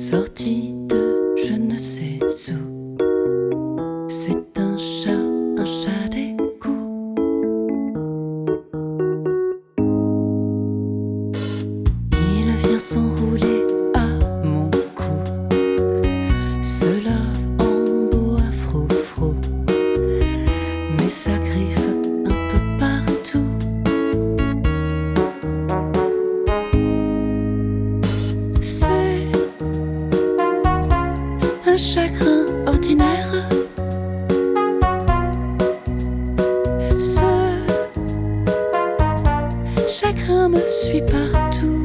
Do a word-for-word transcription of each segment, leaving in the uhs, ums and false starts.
sorti de je ne sais où. C'est un chat, un chat d'égout. Il vient s'enrouler à mon cou, se lave en boa froufrou, mais sa griffe un peu partout. C'est un chagrin ordinaire. Ce chagrin me suit partout.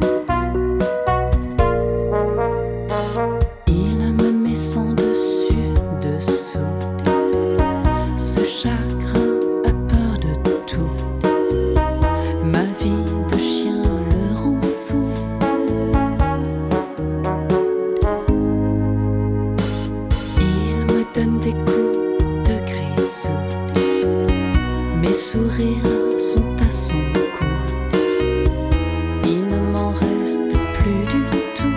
Il me met sans dessus dessous. Ce chagrin a peur de tout. Ma vie de chien le rend fou. Il me donne des coups de grisou. Mes sourires sont à son cou. Il ne m'en reste plus du tout.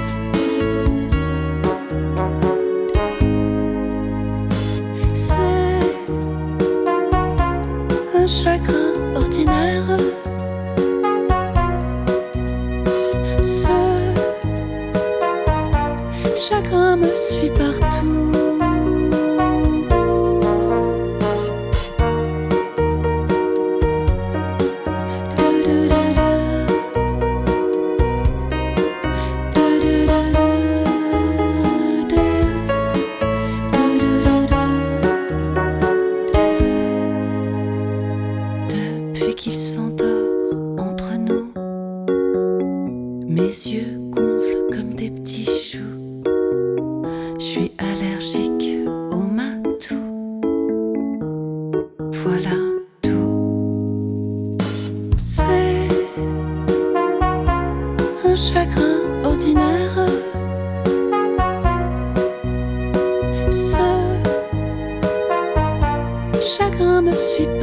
C'est un chagrin ordinaire. Ce chagrin me suit partout. Depuis qu'il s'endort entre nous, mes yeux gonflent comme des petits choux. Je suis allergique au matou. Voilà tout. C'est un chagrin ordinaire. Ce chagrin me suit